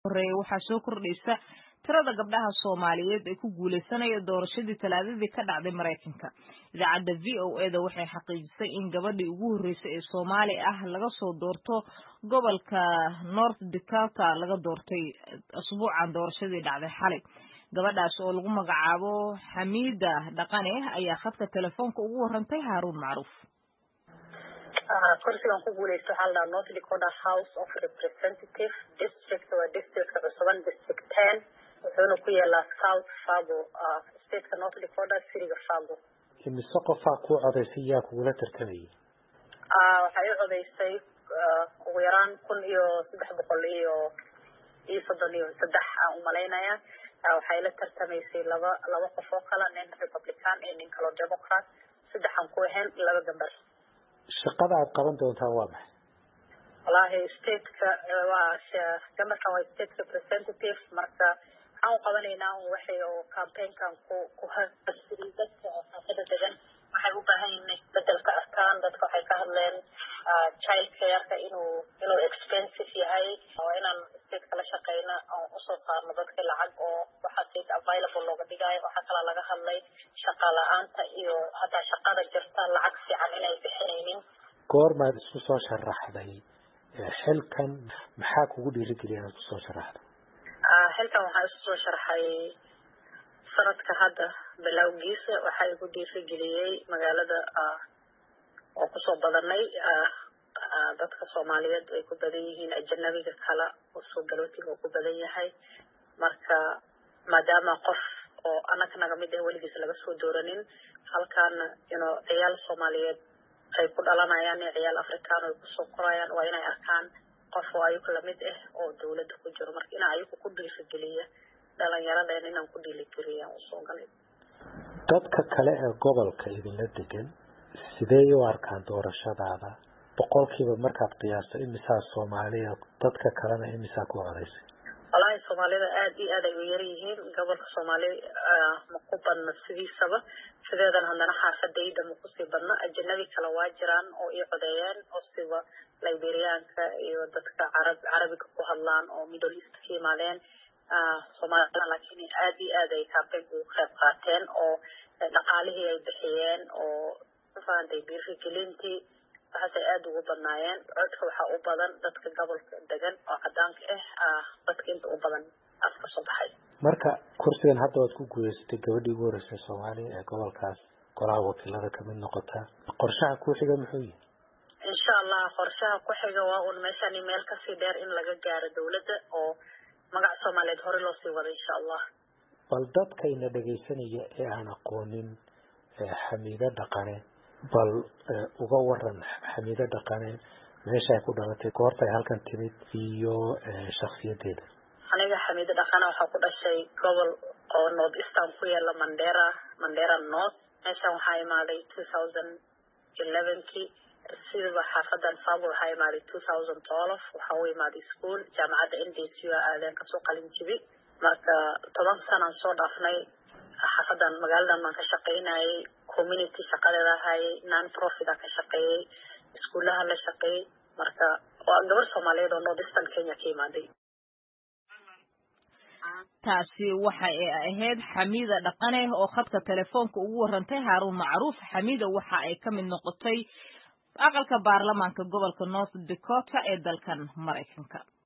horeeyay waxaa soo kordhaysa tirada gabdhaha Soomaaliyeed ee ku guuleysanaya doorashadii Talaadadii ka dhacday Mareykanka. Idaacadda VOA-da waxay xaqiijisay in gabadhii ugu horeysay ee Soomaali ah laga soo doorto gobolka North Dakota laga doortay usbuucan doorashadii dhacday xalay. Gabadhaas oo lagu magacaabo Xamiida Dhaqane ayaa khadka telefoonka ugu warantay Haaruun Macruuf. kursigan ku guuleysto waxaa la North Dakota House of Representatives District waa district cusban District 10 wuxuuna ku yaalaa South Fargo stateka North Dakota city-ga Fargo. Imise qofaa ku codeysay yaa kugula tartamayay? Waxay u codeysay ugu yaraan 1333 aan u malaynayaa. Waxay la tartamaysay laba qof oo kala nin Republican iyo nin kale Democrat, saddexan ku ahayn laba gambar. Shaqada aad qaban doontaa waa maxay? Wallahi stateka waa gamarkan waa state representative marka aan qabanaynaa waxay oo campaign-kan ku hadlayay dadka xaafadda degan waxay u baahan yihiin beddelka arkaan dadka waxay ka hadleen child care-ka inuu expensive yahay oo inaan state kala shaqeyna oo u soo saarno dadka lacag oo waxa state available looga dhigayo waxa kala laga hadlay shaqo la'aanta iyo hataa shaqada jirta lacag fiican inay bixinaynin. goormaad isku soo sharaxday xilkan maxaa kugu dhiirigeliyay inaad isku soo sharaxdo? xilkan waxaa isku soo sharaxay sanadka hadda bilowgiisa waxaa igu dhiirigeliyey magaalada oo kusoo badanay dadka Soomaaliyeed ay ku badan yihiin ajnabiga kala oo soo galootiga ku badan yahay marka maadaama qof oo anaka naga mid ah weligiis laga soo dooranin halkan ciyaal Soomaaliyeed ay ku dhalanayaan ciyaal Afrikaan oo ku soo korayaan waa inay arkaan qof oo ayagu la mid ah oo dawladda ku jiro marka in ayagu ku dhiirigeliya dhalinyarada inaan ku dhiirigeliya oo soo galay. dadka kale ee gobolka idinla degan sidee u arkaan doorashadaada boqolkiiba markaad qiyaasto imisa Soomaaliya dadka kalena imisa ku codeysay? wallahi Soomaalida aad iyo aad ay u yar yihiin gobolka Soomaaliya ma ku badna sidiisaba sideedan haddana xaafadayda ma ku sii badna ajnabi kale waa jiraan oo i codeeyeen oo sida Liberianka iyo dadka Carabiga ku hadlaan oo Middle East ka yimaadeen Soomaalida laakiin aad iyo aad ay campaign u qayb qaateen oo dhaqaalihii ay bixiyeen oo faantay dhiirigelintii waxay aad ugu badnaayeen codka waxa u badan dadka gobolka degan oo cadaanka ah dadka inta u badan afka soo baxay. marka kursigan hadda waad ku guuleysatay gabadhii ugu horeysay Soomaaliya ee gobolkaas golaha wakiilada ka mid noqota qorshaha ku xiga muxuu yahay? insha Allah qorshaha ku xiga waa un meeshan meel ka sii dheer in laga gaaro dawladda oo magac Soomaaliyeed hore loo sii wado insha Allah. bal dadkayna dhageysanaya ee aan aqoonin Xamiida Dhaqane bal uga waran Xamiida Dhaqane meesha ay ku dhalatay goorta ay halkan timid iyo shakhsiyadeeda. aniga Xamiida Dhaqane waxa ku dhashay gobol oo North Eastern ku yaala Mandera North meeshan waxaa imaaday 2011 sida xaafadan Fargo waxaa imaaday 2012 waxa uu imaaday school jaamacadda NDCU aadan ka soo qalin jibi marka 10 sano soo dhaafnay xaafadan magaaladan ma ka shaqeynayay community shaqadeeda hayay non-profit ka shaqeeyay iskuulaha la shaqeeyay marka waa gabar Soomaaliyeed oo North Eastern Kenya ka imaaday. taasi waxa ay ahayd Xamiida Dhaqane oo khadka telefoonka ugu warantay Haaruun Macruuf. Xamiida waxa ay ka mid noqotay aqalka baarlamaanka gobolka North Dakota ee dalkan Mareykanka.